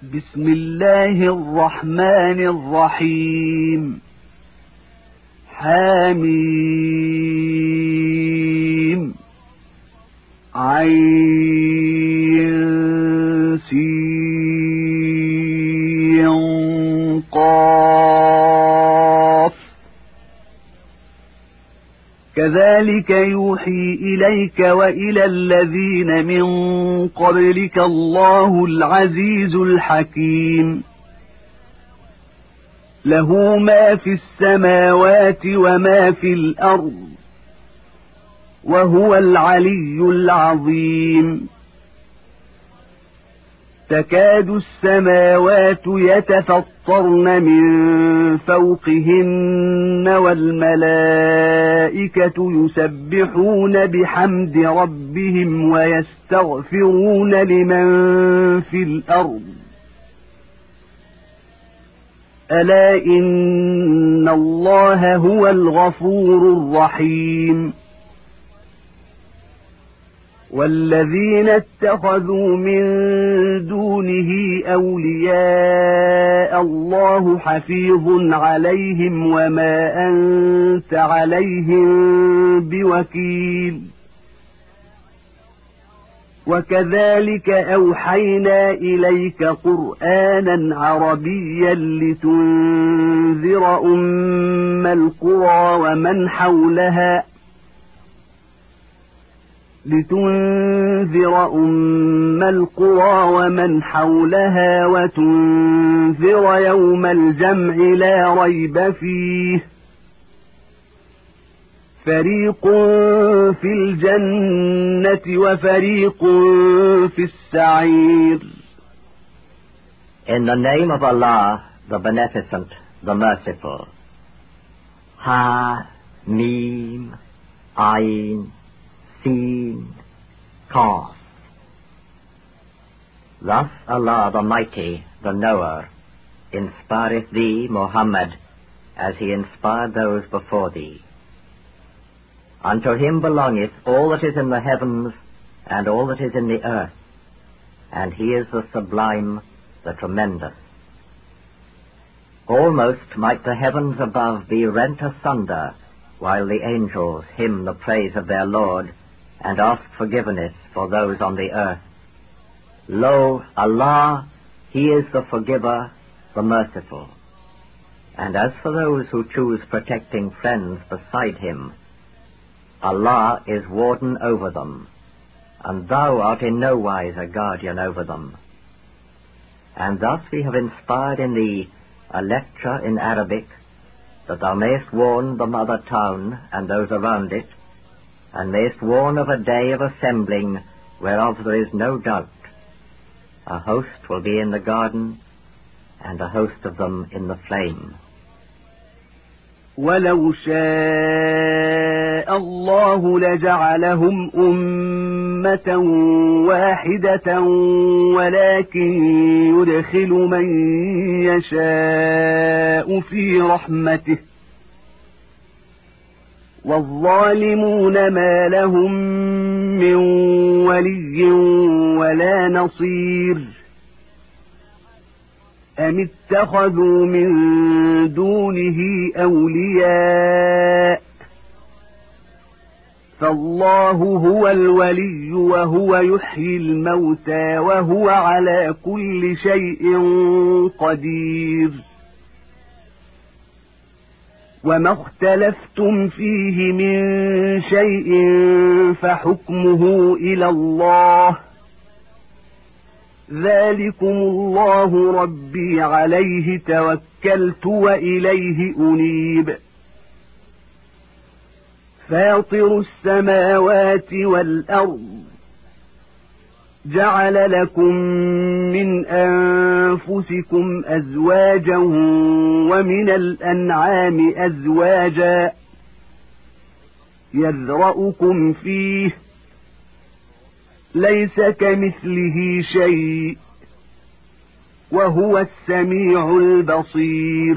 بسم الله الرحمن الرحيم. حميم عين سين قاف. كذلك يوحي إليك وإلى الذين من قبلك الله العزيز الحكيم. له ما في السماوات وما في الأرض وهو العلي العظيم. تكاد السماوات يتفطرن من فوقهن والملائكة يسبحون بحمد ربهم ويستغفرون لمن في الأرض. ألا إن الله هو الغفور الرحيم. والذين اتخذوا من دونه أولياء الله حفيظ عليهم وما أنت عليهم بوكيل. وكذلك أوحينا إليك قرآنا عربيا لتنذر أم القرى ومن حولها وتنذر يوم الجمع لا ريب فيه. فريق في الجنة وفريق في السعير. In the name of Allah, the Beneficent, the Merciful. Ha, Mim, Ain, Sin, Kaf. Thus Allah the Mighty, the Knower, inspireth thee, Muhammad, as he inspired those before thee. Unto him belongeth all that is in the heavens and all that is in the earth, and he is the sublime, the tremendous. Almost might the heavens above be rent asunder, while the angels hymn the praise of their Lord, and ask forgiveness for those on the earth. Lo, Allah, He is the forgiver, the merciful. And as for those who choose protecting friends beside Him, Allah is warden over them, and thou art in no wise a guardian over them. And thus we have inspired in thee a lecture in Arabic, that thou mayest warn the mother town and those around it, and mayest warn of a day of assembling whereof there is no doubt. A host will be in the garden, and a host of them in the flame. ولو شاء الله لجعلهم أمة واحدة ولكن يدخل من يشاء في رحمته والظالمون ما لهم من ولي ولا نصير. أم اتخذوا من دونه أولياء فالله هو الولي وهو يحيي الموتى وهو على كل شيء قدير. وما اختلفتم فيه من شيء فحكمه إلى الله. ذلكم الله ربي عليه توكلت وإليه أنيب. فاطر السماوات والأرض جعل لكم من أنفسكم أزواجا ومن الأنعام أزواجا يذرأكم فيه ليس كمثله شيء وهو السميع البصير.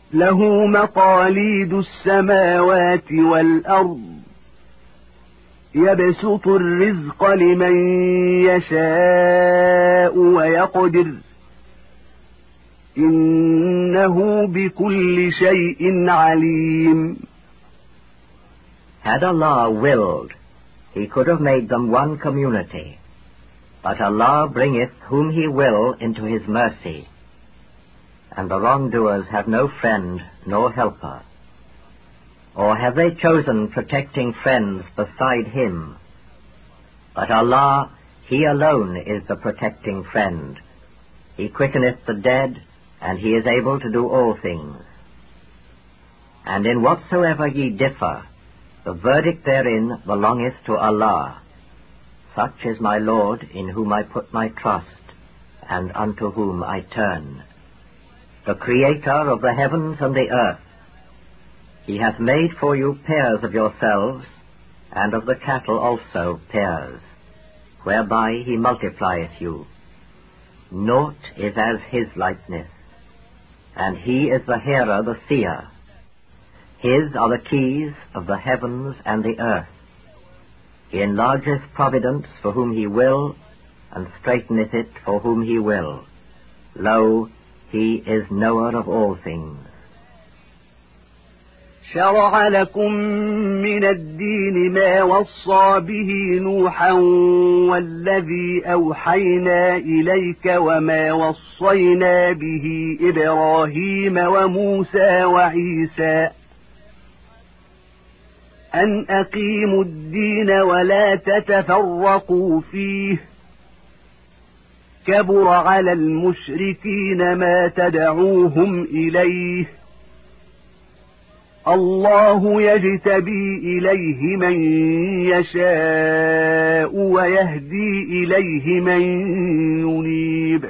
له مقاليد السماوات والأرض يبسط الرزق لمن يشاء ويقدر إنه بكل شيء عليم. Had Allah willed, He could have made them one community. But Allah bringeth whom He will into His mercy, and the wrongdoers have no friend nor helper. Or have they chosen protecting friends beside Him? But Allah, He alone is the protecting friend. He quickeneth the dead, and He is able to do all things. And in whatsoever ye differ, the verdict therein belongeth to Allah. Such is my Lord, in whom I put my trust, and unto whom I turn. The Creator of the heavens and the earth. He hath made for you pairs of yourselves, and of the cattle also pairs, whereby He multiplieth you. Naught is as His likeness, and He is the hearer, the seer. His are the keys of the heavens and the earth. He enlargeth providence for whom He will, and straighteneth it for whom He will. Lo, He is knower of all things. شرع لكم من الدين ما وصى به نوحا والذي أوحينا إليك وما وصينا به إبراهيم وموسى وعيسى أن أقيموا الدين ولا تتفرقوا فيه كبر على المشركين ما تدعوهم إليه الله يجتبي إليه من يشاء ويهدي إليه من ينيب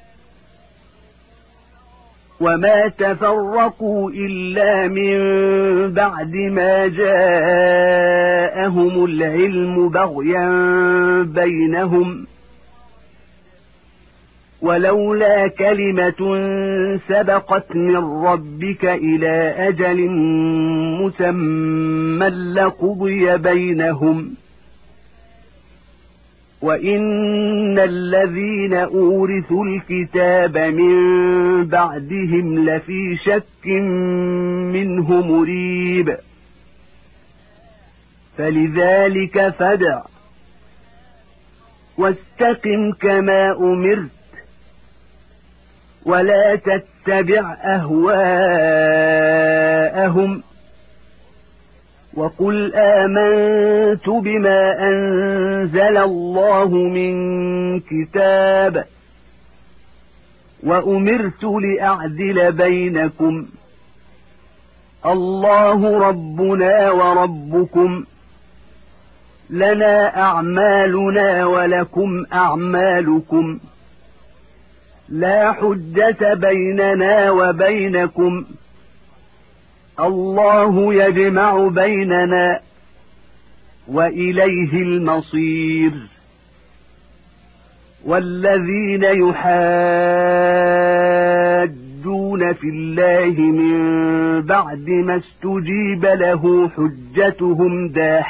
وما تفرقوا إلا من بعد ما جاءهم العلم بغيا بينهم ولولا كلمة سبقت من ربك إلى أجل مسمى لقضي بينهم وإن الذين أورثوا الكتاب من بعدهم لفي شك منه مريب فلذلك فادع واستقم كما أمرت ولا تتبع أهواءهم وقل آمنت بما أنزل الله من كتاب وأمرت لأعدل بينكم الله ربنا وربكم لنا أعمالنا ولكم أعمالكم لا حجة بيننا وبينكم الله يجمع بيننا وإليه المصير والذين يحاجون في الله من بعد ما استجيب له حجتهم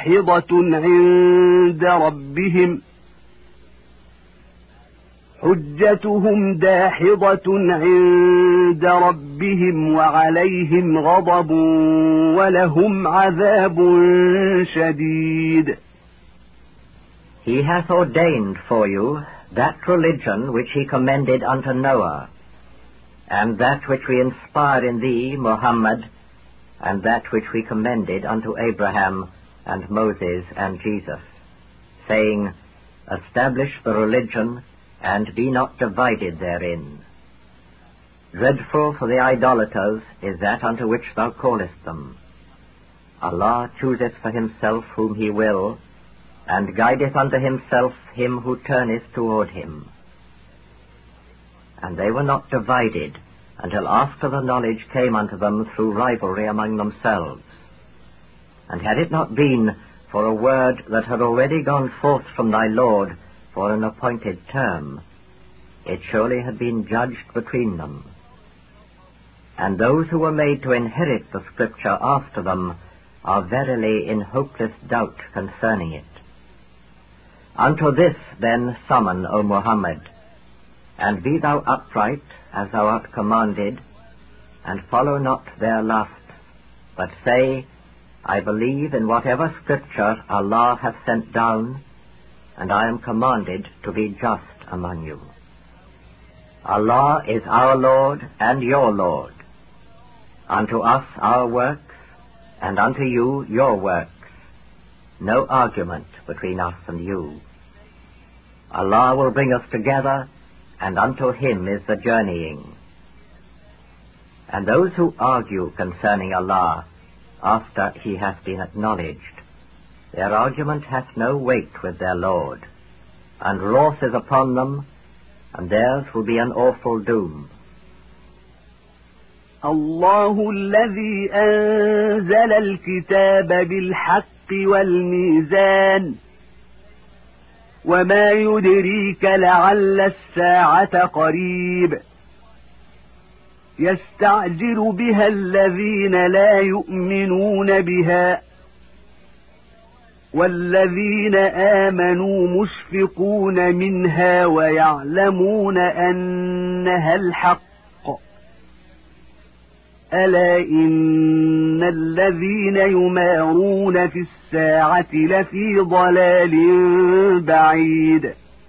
داحضة عند ربهم وعليهم غضب ولهم عذاب شديد. He hath ordained for you that religion which He commended unto Noah, and that which we inspire in thee, Muhammad, and that which we commended unto Abraham and Moses and Jesus, saying, Establish the religion, and be not divided therein. Dreadful for the idolaters is that unto which thou callest them. Allah chooseth for Himself whom He will, and guideth unto Himself him who turneth toward Him. And they were not divided until after the knowledge came unto them through rivalry among themselves. And had it not been for a word that had already gone forth from thy Lord for an appointed term, it surely had been judged between them. And those who were made to inherit the Scripture after them are verily in hopeless doubt concerning it. Unto this then summon, O Muhammad, and be thou upright as thou art commanded, and follow not their lusts, but say, I believe in whatever scripture Allah hath sent down, and I am commanded to be just among you. Allah is our Lord and your Lord. Unto us our works, and unto you your works. No argument between us and you. Allah will bring us together, and unto him is the journeying. And those who argue concerning Allah, after he hath been acknowledged, their argument hath no weight with their Lord, and wrath is upon them, and theirs will be an awful doom. الله الذي أنزل الكتاب بالحق والميزان وما يدريك لعل الساعة قريب يستعجل بها الذين لا يؤمنون بها والذين آمنوا مشفقون منها ويعلمون أنها الحق ألا إن الذين يمارون في الساعة لفي ضلال بعيد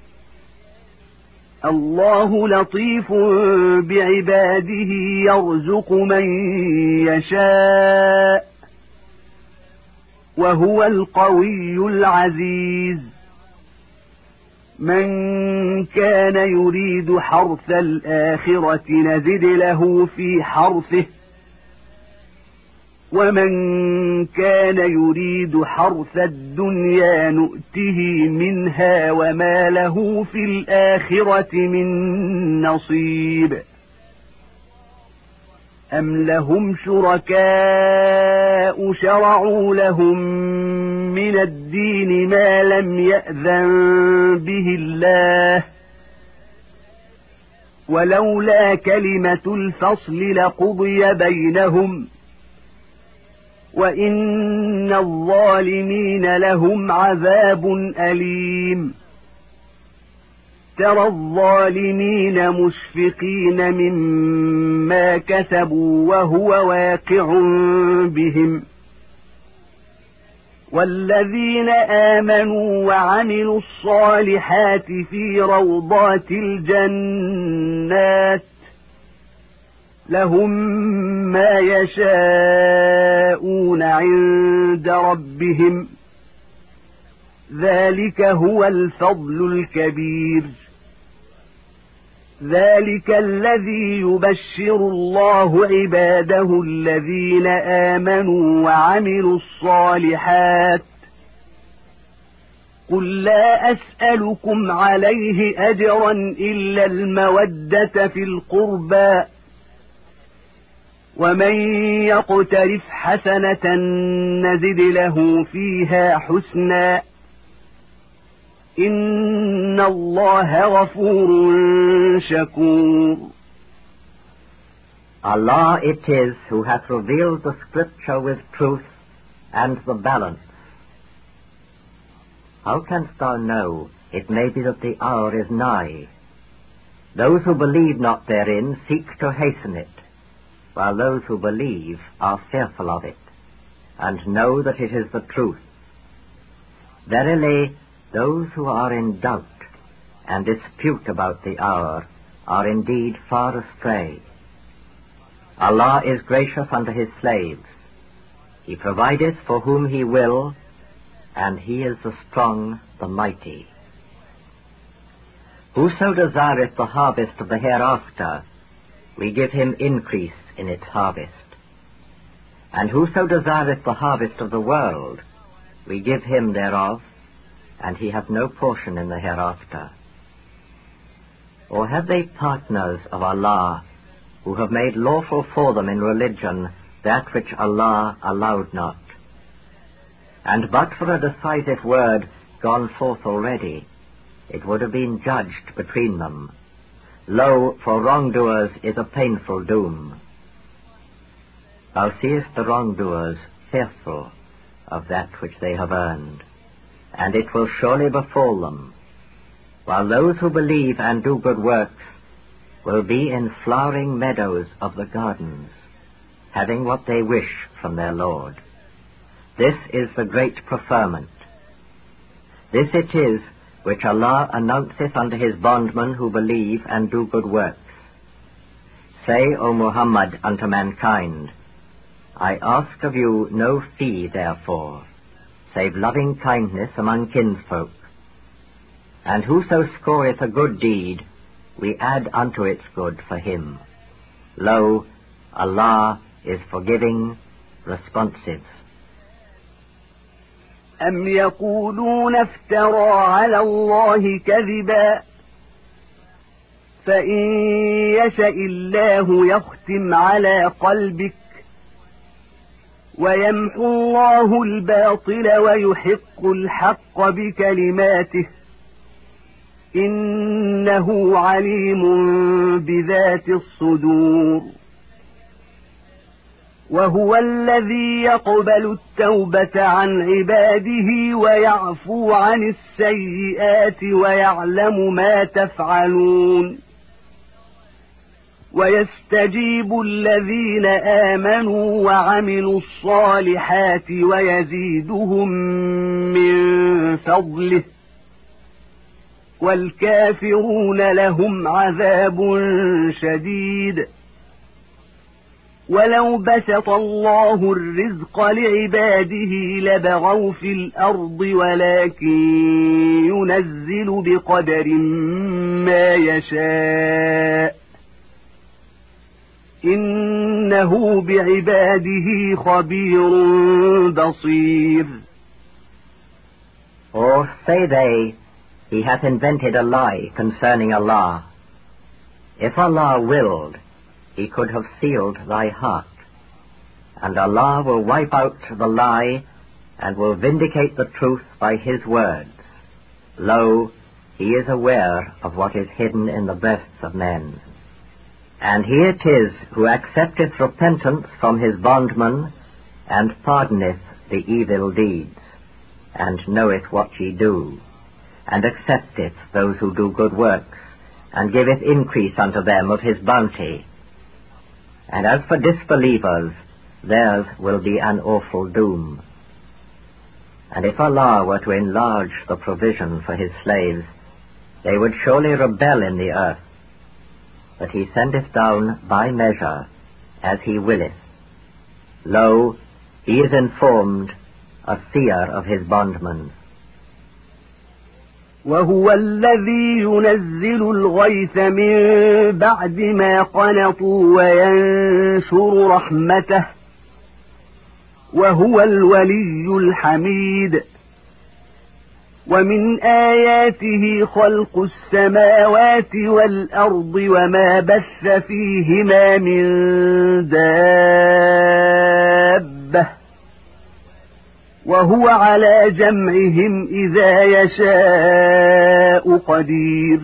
الله لطيف بعباده يرزق من يشاء وهو القوي العزيز من كان يريد حرث الآخرة نزد له في حرثه ومن كان يريد حرث الدنيا نؤته منها وما له في الآخرة من نصيب أم لهم شركاء شرعوا لهم من الدين ما لم يأذن به الله ولولا كلمة الفصل لقضي بينهم وإن الظالمين لهم عذاب أليم ترى الظالمين مشفقين مما كسبوا وهو واقع بهم والذين آمنوا وعملوا الصالحات في روضات الجنات لهم ما يشاءون عند ربهم ذلك هو الفضل الكبير ذلك الذي يبشر الله عباده الذين آمنوا وعملوا الصالحات قل لا أسألكم عليه أجرا إلا المودة في القربى ومن يقترف حسنة نزد له فيها حسنا إن الله غفور شكور. Allah it is who hath revealed the scripture with truth and the balance. How canst thou know? It may be that the hour is nigh. Those who believe not therein seek to hasten it, while those who believe are fearful of it, and know that it is the truth. Verily, those who are in doubt and dispute about the hour are indeed far astray. Allah is gracious unto his slaves. He provideth for whom he will, and he is the strong, the mighty. Whoso desireth the harvest of the hereafter, we give him increase in its harvest. And whoso desireth the harvest of the world, we give him thereof, and he hath no portion in the hereafter. Or have they partners of Allah, who have made lawful for them in religion that which Allah allowed not? And but for a decisive word gone forth already, it would have been judged between them. Lo, for wrongdoers is a painful doom. Thou seest the wrongdoers fearful of that which they have earned, and it will surely befall them, while those who believe and do good works will be in flowering meadows of the gardens, having what they wish from their Lord. This is the great preferment. This it is which Allah announceth unto his bondmen who believe and do good works. Say, O Muhammad, unto mankind, I ask of you no fee therefore, save loving kindness among kinsfolk. And whoso scoreth a good deed, we add unto its good for him. Lo, Allah is forgiving, responsive. أم يقولون افترى على الله كذبا فإن يشأ الله يختم على قلبك ويمحو الله الباطل ويحق الحق بكلماته إنه عليم بذات الصدور وهو الذي يقبل التوبة عن عباده ويعفو عن السيئات ويعلم ما تفعلون ويستجيب الذين آمنوا وعملوا الصالحات ويزيدهم من فضله والكافرون لهم عذاب شديد ولو بسط الله الرزق لعباده لبغوا في الأرض ولكن ينزل بقدر ما يشاء إنه بعباده خبير بصير. Or say they, he hath invented a lie concerning Allah. If Allah willed, he could have sealed thy heart, and Allah will wipe out the lie and will vindicate the truth by his words. Lo, he is aware of what is hidden in the breasts of men. And he it is who accepteth repentance from his bondmen, and pardoneth the evil deeds, and knoweth what ye do, and accepteth those who do good works, and giveth increase unto them of his bounty. And as for disbelievers, theirs will be an awful doom. And if Allah were to enlarge the provision for his slaves, they would surely rebel in the earth. But he sendeth down by measure, as he willeth. Lo, he is informed, a seer of his bondmen. وهو الذي ينزل الغيث من بعد ما قنطوا وينشر رحمته وهو الولي الحميد ومن آياته خلق السماوات والأرض وما بث فيهما من دابة وهو على جمعهم إذا يشاء قدير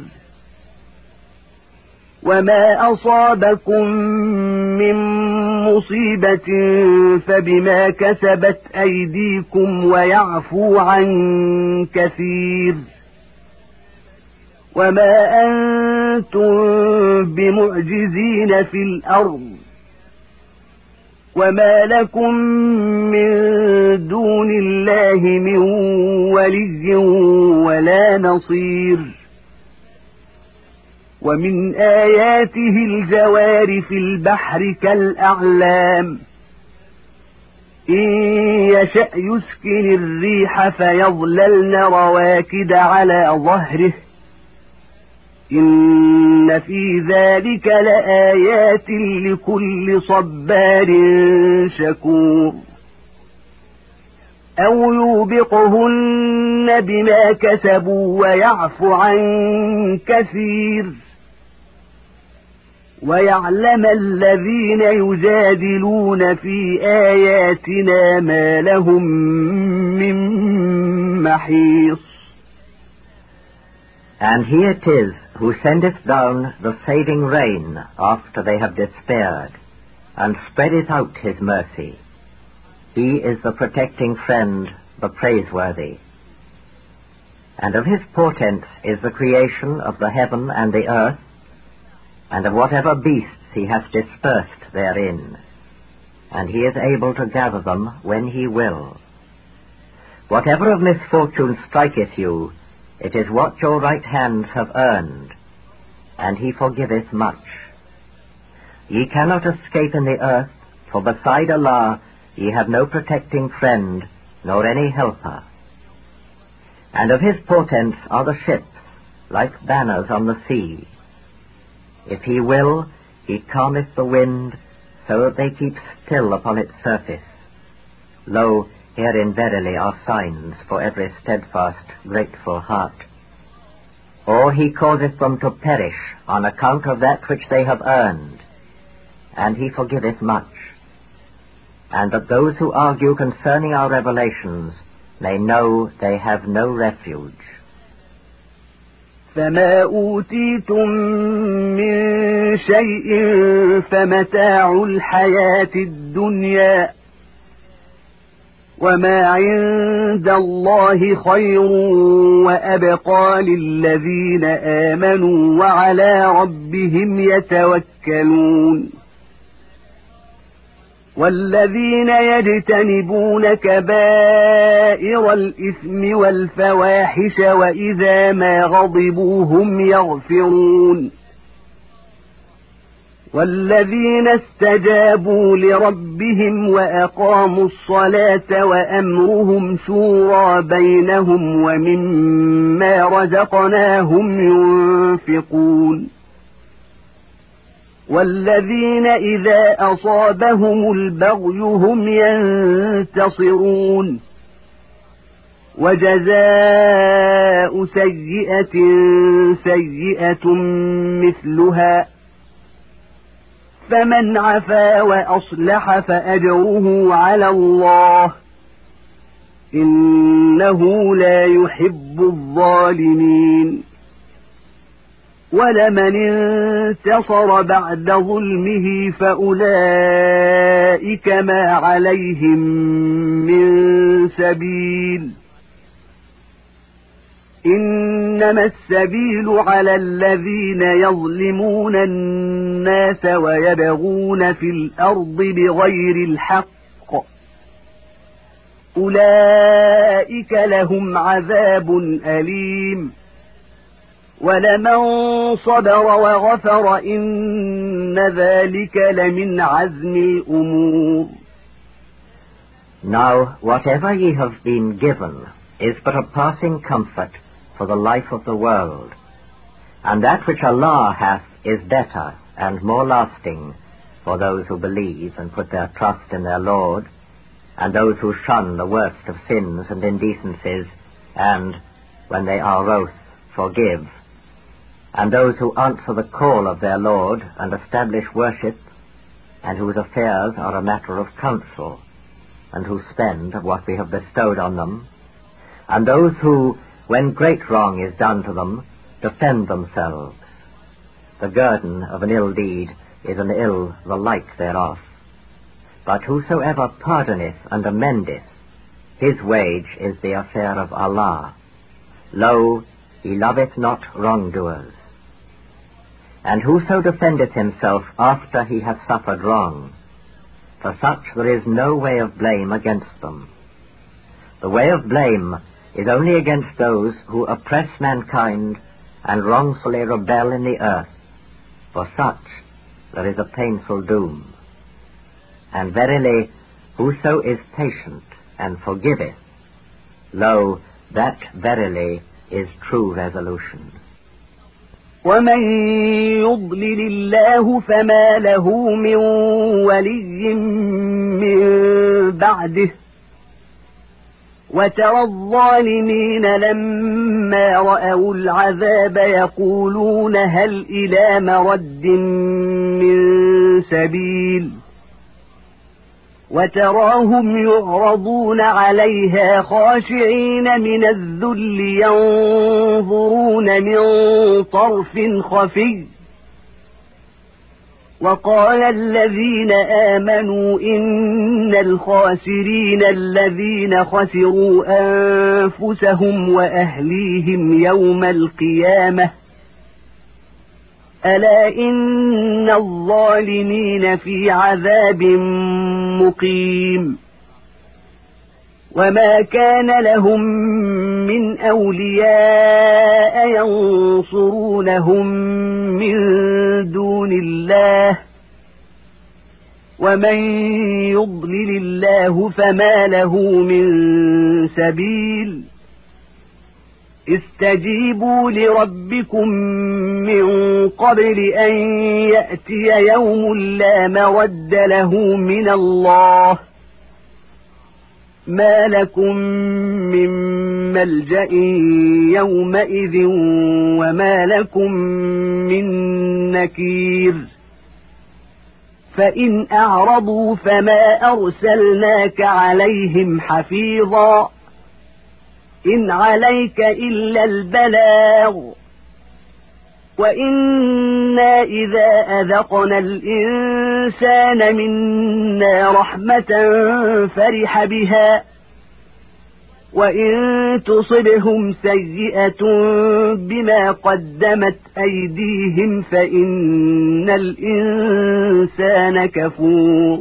وما أصابكم من مصيبة فبما كسبت أيديكم ويعفو عن كثير وما أنتم بمعجزين في الأرض وما لكم من دون الله من ولي ولا نصير ومن آياته الجوار في البحر كالأعلام إن يشأ يسكن الريح فيظللن رواكد على ظهره إن في ذلك لآيات لكل صبار شكور أو يوبقهن بما كسبوا ويعفو عن كثير ويعلم الذين يجادلون في آياتنا ما لهم من محيص. And he it is who sendeth down the saving rain after they have despaired, and spreadeth out his mercy. He is the protecting friend, the praiseworthy. And of his portents is the creation of the heaven and the earth, and of whatever beasts he hath dispersed therein, and he is able to gather them when he will. Whatever of misfortune striketh you, it is what your right hands have earned, and he forgiveth much. Ye cannot escape in the earth, for beside Allah ye have no protecting friend, nor any helper. And of his portents are the ships, like banners on the sea. If he will, he calmeth the wind, so that they keep still upon its surface. Lo, herein verily are signs for every steadfast, grateful heart. Or he causeth them to perish on account of that which they have earned, and he forgiveth much. And that those who argue concerning our revelations may know they have no refuge. فما أوتيتم من شيء فمتاع الحياة الدنيا وما عند الله خير وأبقى للذين آمنوا وعلى ربهم يتوكلون والذين يجتنبون كبائر الإثم والفواحش وإذا ما غضبوا هم يغفرون والذين استجابوا لربهم وأقاموا الصلاة وأمرهم شورى بينهم ومما رزقناهم ينفقون والذين إذا أصابهم البغي هم ينتصرون وجزاء سيئة سيئة مثلها فمن عفا وأصلح فأجره على الله إنه لا يحب الظالمين ولمن انتصر بعد ظلمه فأولئك ما عليهم من سبيل إنما السبيل على الذين يظلمون الناس ويبغون في الأرض بغير الحق أولئك لهم عذاب أليم ولمن صبر وغفر إن ذلك لمن عزم الأمور. Now whatever ye have been given is but a passing comfort for the life of the world, and that which Allah hath is better and more lasting for those who believe and put their trust in their Lord, and those who shun the worst of sins and indecencies, and, when they are wroth, forgive, and those who answer the call of their Lord and establish worship, and whose affairs are a matter of counsel, and who spend of what we have bestowed on them, and those who, when great wrong is done to them, defend themselves. The guerdon of an ill deed is an ill the like thereof. But whosoever pardoneth and amendeth, his wage is the affair of Allah. Lo, he loveth not wrongdoers. And whoso defendeth himself after he hath suffered wrong, for such there is no way of blame against them. The way of blame is only against those who oppress mankind and wrongfully rebel in the earth. For such there is a painful doom. And verily, whoso is patient and forgiveth, lo, that verily is true resolution. ومن يضلل الله فما له من ولي من بعده وترى الظالمين لما رأوا العذاب يقولون هل إلى مرد من سبيل وتراهم يعرضون عليها خاشعين من الذل ينظرون من طرف خفي وقال الذين آمنوا إن الخاسرين الذين خسروا أنفسهم وأهليهم يوم القيامة ألا إن الظالمين في عذاب مقيم وما كان لهم من أولياء ينصرونهم من دون الله ومن يضلل الله فما له من سبيل استجيبوا لربكم من قبل أن يأتي يوم لا مرد له من الله ما لكم من ملجأ يومئذ وما لكم من نكير فإن أعرضوا فما أرسلناك عليهم حفيظا إن عليك إلا البلاغ وإنا إذا أذقنا الإنسان منا رحمة فرح بها وإن تصبهم سيئة بما قدمت أيديهم فإن الإنسان كفور.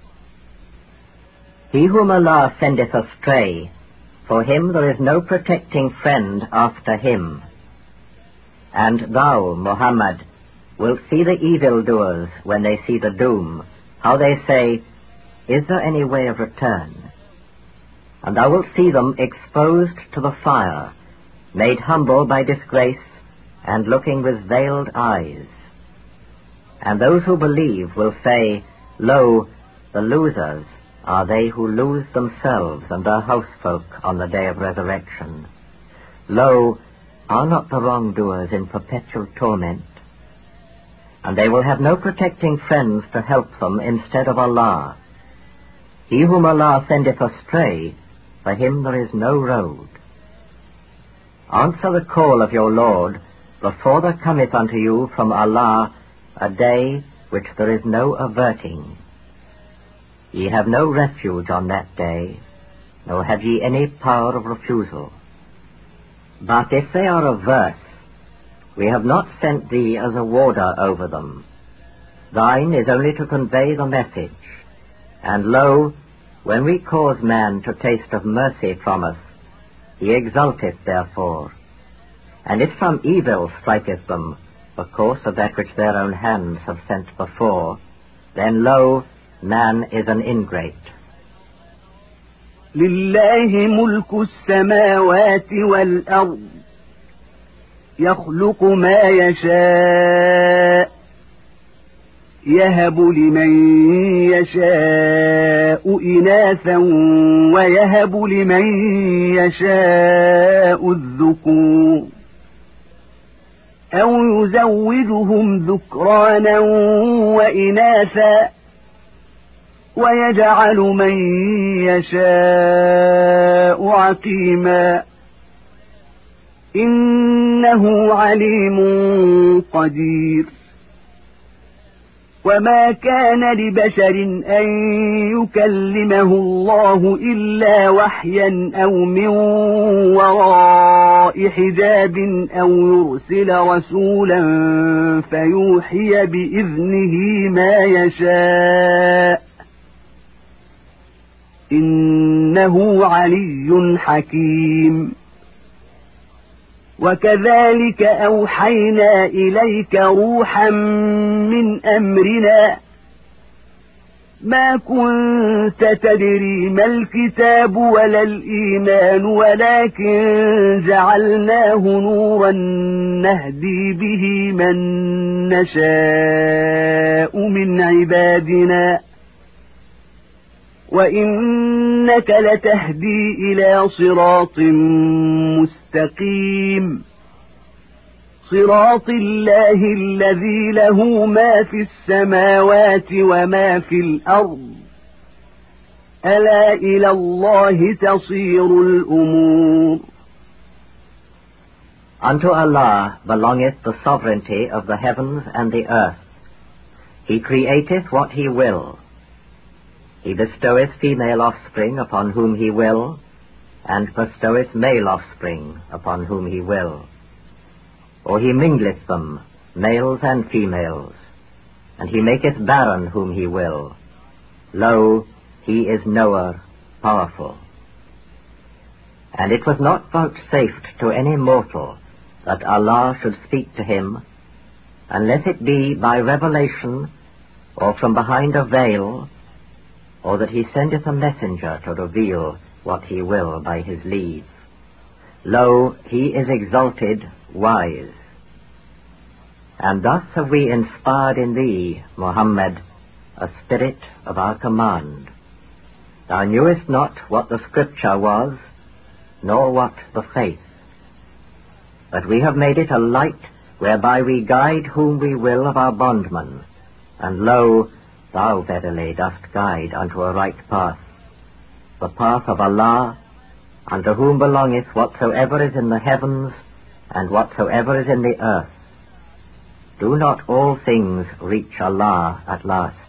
He whom Allah sendeth astray, for him there is no protecting friend after him. And thou, Muhammad, wilt see the evildoers when they see the doom, how they say, Is there any way of return? And thou wilt see them exposed to the fire, made humble by disgrace, and looking with veiled eyes. And those who believe will say, Lo, the losers are they who lose themselves and their housefolk on the day of resurrection. Lo, are not the wrongdoers in perpetual torment? And they will have no protecting friends to help them instead of Allah. He whom Allah sendeth astray, for him there is no road. Answer the call of your Lord before there cometh unto you from Allah a day which there is no averting. Ye have no refuge on that day, nor have ye any power of refusal. But if they are averse, we have not sent thee as a warder over them. Thine is only to convey the message. And lo, when we cause man to taste of mercy from us, he exulteth therefore. And if some evil striketh them, because of that which their own hands have sent before, then lo, man is an ingrate. لله ملك السماوات والأرض يخلق ما يشاء يهب لمن يشاء إناثا ويهب لمن يشاء الذكور أو يزوجهم ذكرانا وإناثا ويجعل من يشاء عقيما إنه عليم قدير. وما كان لبشر أن يكلمه الله إلا وحيا أو من وراء حجاب أو يرسل رسولا فيوحي بإذنه ما يشاء إنه علي حكيم. وكذلك أوحينا إليك روحا من أمرنا ما كنت تدري ما الكتاب ولا الإيمان ولكن جعلناه نورا نهدي به من نشاء من عبادنا وإنك لتهدي إلى صراط مستقيم صراط الله الذي له ما في السماوات وما في الأرض ألا إلى الله تصير الأمور. Unto Allah belongeth the sovereignty of the heavens and the earth. He createth what he will. He bestoweth female offspring upon whom he will, and bestoweth male offspring upon whom he will. Or he mingleth them, males and females, and he maketh barren whom he will. Lo, he is knower, powerful. And it was not vouchsafed to any mortal that Allah should speak to him, unless it be by revelation, or from behind a veil, or that he sendeth a messenger to reveal what he will by his leave. Lo, he is exalted, wise. And thus have we inspired in thee, Muhammad, a spirit of our command. Thou knewest not what the Scripture was, nor what the faith. But we have made it a light whereby we guide whom we will of our bondmen, and lo, thou verily dost guide unto a right path, the path of Allah, unto whom belongeth whatsoever is in the heavens and whatsoever is in the earth. Do not all things reach Allah at last?